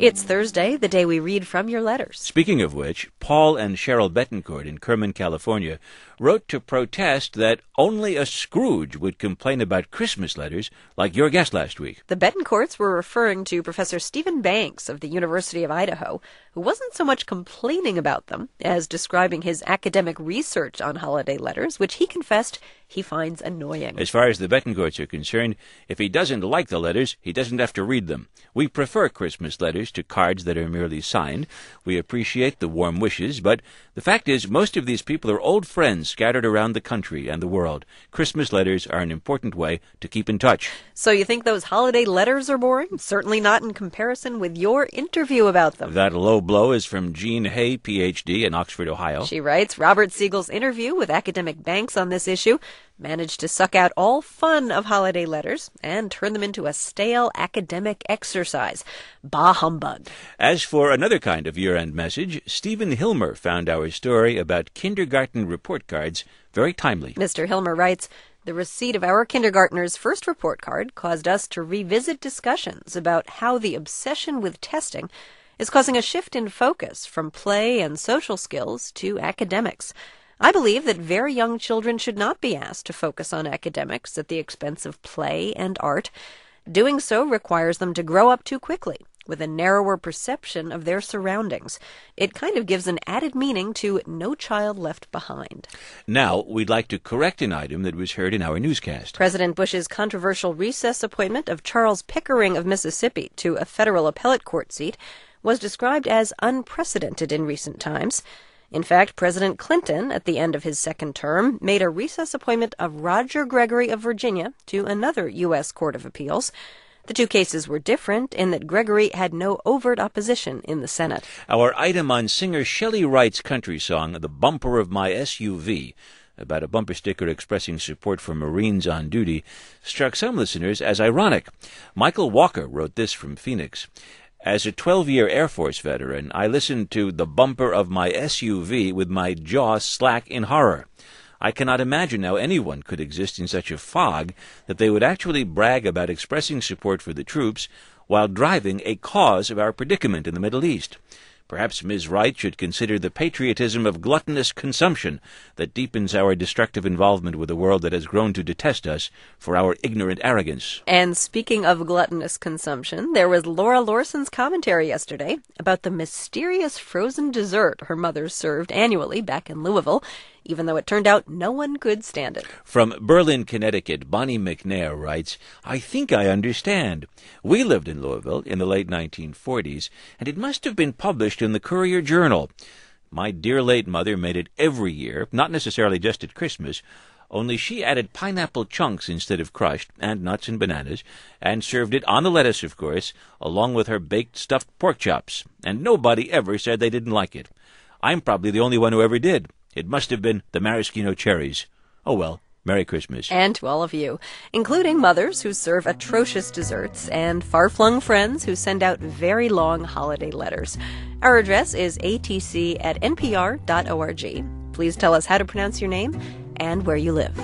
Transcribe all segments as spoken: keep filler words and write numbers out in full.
It's Thursday, the day we read from your letters. Speaking of which, Paul and Cheryl Betancourt in Kerman, California, wrote to protest that only a Scrooge would complain about Christmas letters like your guest last week. The Betancourts were referring to Professor Stephen Banks of the University of Idaho, who wasn't so much complaining about them as describing his academic research on holiday letters, which he confessed he finds annoying. As far as the Betancourts are concerned, if he doesn't like the letters, he doesn't have to read them. We prefer Christmas letters to cards that are merely signed. We appreciate the warm wishes, but the fact is most of these people are old friends scattered around the country and the world. Christmas letters are an important way to keep in touch. So you think those holiday letters are boring? Certainly not in comparison with your interview about them. That low blow is from Jean Hay, P H D, in Oxford, Ohio. She writes, Robert Siegel's interview with academic Banks on this issue managed to suck out all fun of holiday letters and turn them into a stale academic exercise. Bah humbug. As for another kind of year-end message, Stephen Hilmer found our story about kindergarten report cards very timely. Mister Hilmer writes, the receipt of our kindergartner's first report card caused us to revisit discussions about how the obsession with testing is causing a shift in focus from play and social skills to academics. I believe that very young children should not be asked to focus on academics at the expense of play and art. Doing so requires them to grow up too quickly, with a narrower perception of their surroundings. It kind of gives an added meaning to No Child Left Behind. Now, we'd like to correct an item that was heard in our newscast. President Bush's controversial recess appointment of Charles Pickering of Mississippi to a federal appellate court seat was described as unprecedented in recent times. In fact, President Clinton, at the end of his second term, made a recess appointment of Roger Gregory of Virginia to another U S Court of Appeals. The two cases were different in that Gregory had no overt opposition in the Senate. Our item on singer Shelley Wright's country song, The Bumper of My S U V, about a bumper sticker expressing support for Marines on duty, struck some listeners as ironic. Michael Walker wrote this from Phoenix. As a twelve-year Air Force veteran, I listened to The Bumper of My S U V with my jaw slack in horror. I cannot imagine how anyone could exist in such a fog that they would actually brag about expressing support for the troops while driving a cause of our predicament in the Middle East. Perhaps Miz Wright should consider the patriotism of gluttonous consumption that deepens our destructive involvement with a world that has grown to detest us for our ignorant arrogance. And speaking of gluttonous consumption, there was Laura Lawson's commentary yesterday about the mysterious frozen dessert her mother served annually back in Louisville, even though it turned out no one could stand it. From Berlin, Connecticut, Bonnie McNair writes, I think I understand. We lived in Louisville in the late nineteen forties, and it must have been published in the Courier-Journal. My dear late mother made it every year, not necessarily just at Christmas, only she added pineapple chunks instead of crushed, and nuts and bananas, and served it on the lettuce, of course, along with her baked stuffed pork chops, and nobody ever said they didn't like it. I'm probably the only one who ever did. It must have been the maraschino cherries. Oh well, Merry Christmas. And to all of you, including mothers who serve atrocious desserts and far-flung friends who send out very long holiday letters. Our address is a t c at n p r dot org. Please tell us how to pronounce your name and where you live.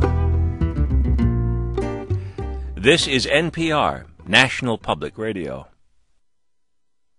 This is N P R, National Public Radio.